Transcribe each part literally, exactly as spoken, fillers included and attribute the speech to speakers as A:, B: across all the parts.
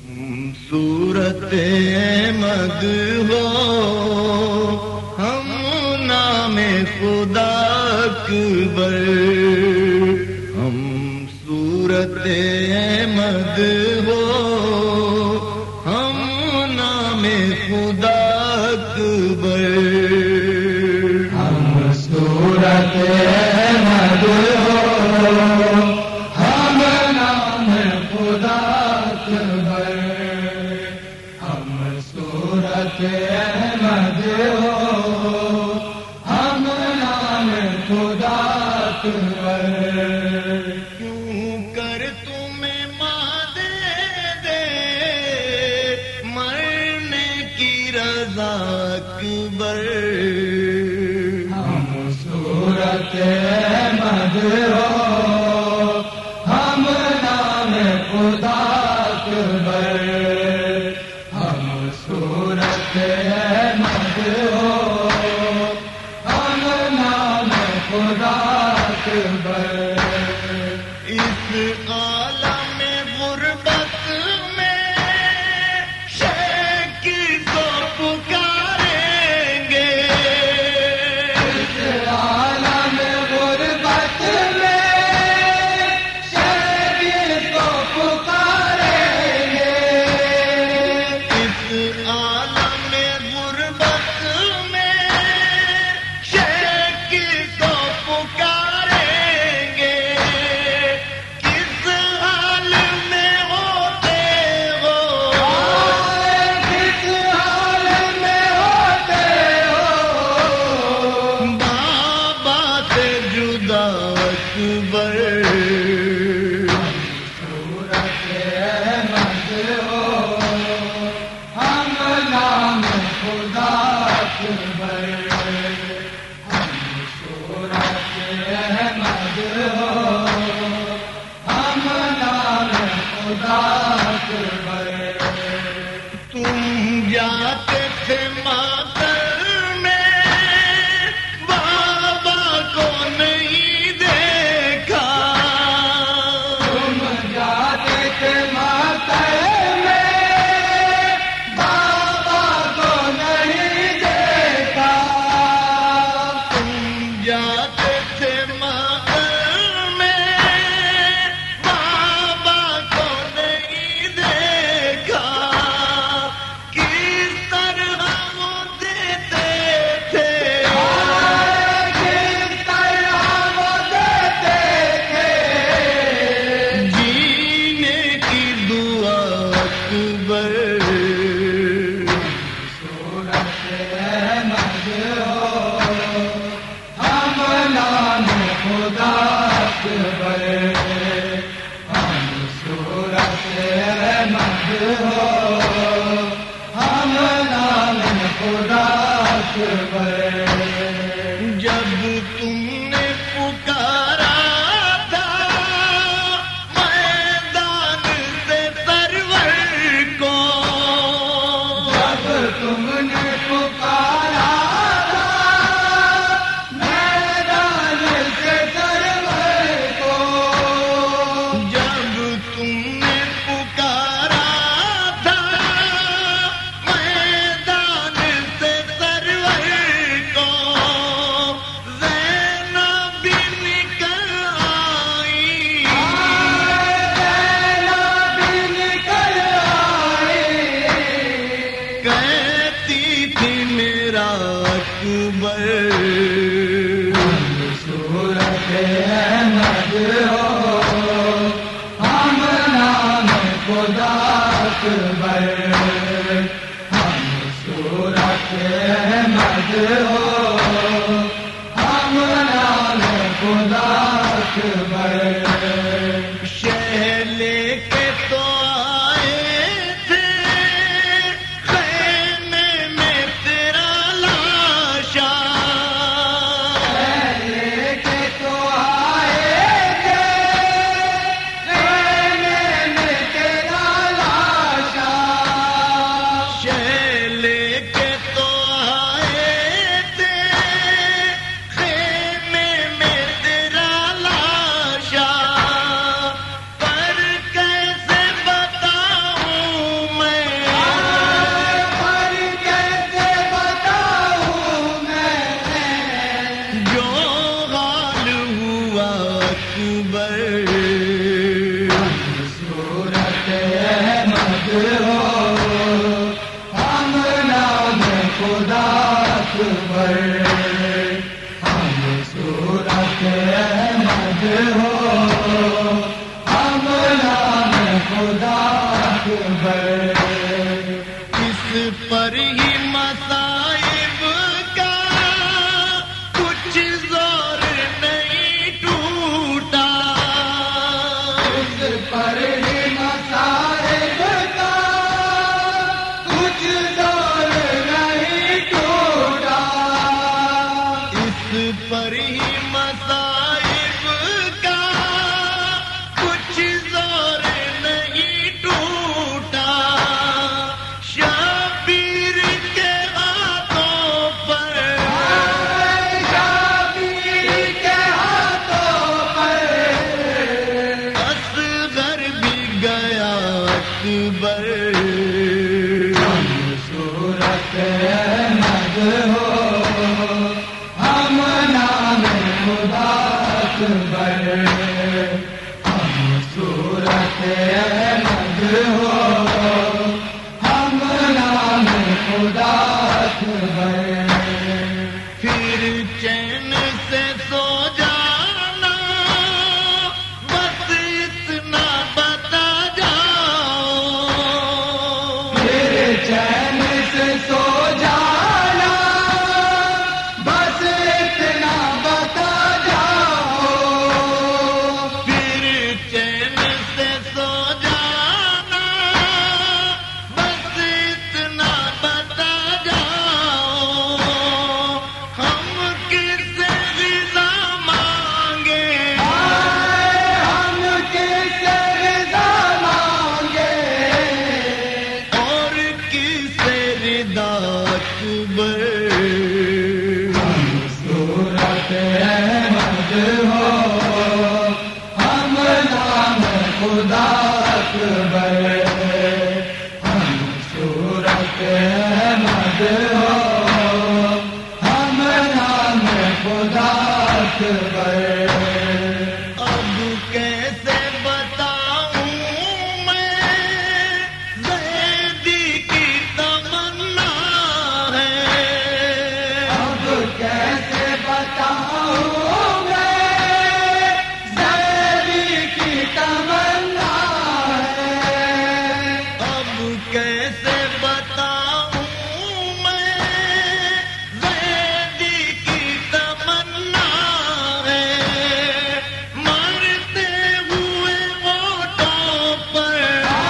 A: صورت احمد ہو ہم نام خدا اکبر، ہم صورت احمد ہو ہم نام خدا اکبر،
B: ہم صورت احمد ہو ہم نام خدا اکبر، ہم صورت احمد ہو ہم نام خدا اکبر،
A: کیوں کر تمہیں ماں دے دے مرنے کی رضا اکبر،
B: ہم صورت احمد ہو ہم نام خدا اکبر، ہم صورت احمد ہو ہم نام خدا اکبر،
A: اس عالم غربت میں شیخ کو پکاریں گے،
B: اس عالم غربت میں شیخ کو پکاریں گے،
A: اس عالم غربت میں شیخ کو پکاریں گے، کس حال میں ہوتے ہو
B: کس حال میں ہوتے ہو
A: بابا سے جدا اکبر،
B: صورت احمد ہو ہم نام خدا اکبر، ہم صورت احمد ہو ہم نام خدا اکبر،
A: تم جاتے تھے ماتر میں بابا کو نہیں دیکھا،
B: تم جاتے تھے ماتر میں بابا کو نہیں دیکھا،
A: تم جاتے تھے ماتر میں بابا کو نہیں دیکھا، کس طرح وہ دیتے تھے
B: کس طرح وہ دیتے تھے
A: جینے کی دعا اکبر،
B: صورت احمد ہو ہم نام خدا اکبر، ہم صورت احمد ہو ہم نام خدا اکبر،
A: جب تم نے پکارا تھا میدان سے سرور کو،
B: جب تم نے پکارا تھا میدان سے سرور کو،
A: جب تم نے پکارا تھا میدان سے سرور کو، زینب بھی نکل آئی،
B: زینب بھی نکل آئی،
A: کہتی تھی میرا اکبر،
B: صورت احمد ہو ہم نام خدا اکبر، ہم صورت احمد ہو ہم نام خدا اکبر،
A: شہ لے کے تو آئے تھے خیمے میں تیرا لاشا،
B: لے کے تو آئے تھے خیمے میں تیرا لاشا، ہو ہم نام خدا اکبر،
A: اس پر ہی مصائب کا کچھ زور نہیں ٹوٹا،
B: اس پر ہی مصائب کا کچھ زور نہیں ٹوٹا،
A: اس پر ہی مصائب کا کچھ زور نہیں ٹوٹا، شبیر کے ہاتھوں پر
B: شبیر کے ہاتھوں پر
A: اصغر بھی گیا اکبر،
B: صورت احمد ہو ہم نام خدا اکبر، ہم صورت احمد ہو ہم نام خدا اکبر،
A: پھر چین سے سو جانا بس اتنا بتا جاؤ،
B: پھر چین سے سو جانا بس اتنا بتا جاؤ،
A: پھر چین سے سو جانا بس اتنا بتا جاؤ، ہم کس سے غذا مانگے،
B: ہم کس رضا مانگے،
A: اور کس سے رضا اکبر،
B: صورت احمد ہو ہم نام خدا اکبر، ہم صورت احمد ہو ہم نام خدا اکبر،
A: اب کیسے بتاؤں میں زیدی کی تمنا ہے،
B: اب کیسے بتاؤں میں زیدی کی تمنا ہے،
A: اب کیسے بتاؤں میں زیدی کی تمنا ہے، مرتے ہوئے ہونٹوں پر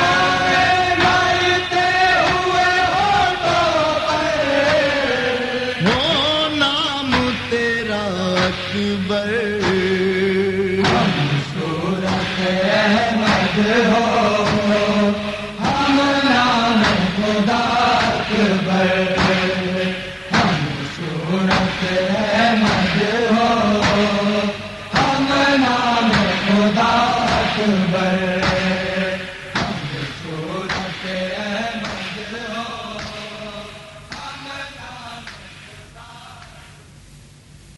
B: مرتے ہوئے ہونٹوں پر
A: ہو نام تیرا اکبر،
B: ہم صورت احمد ہو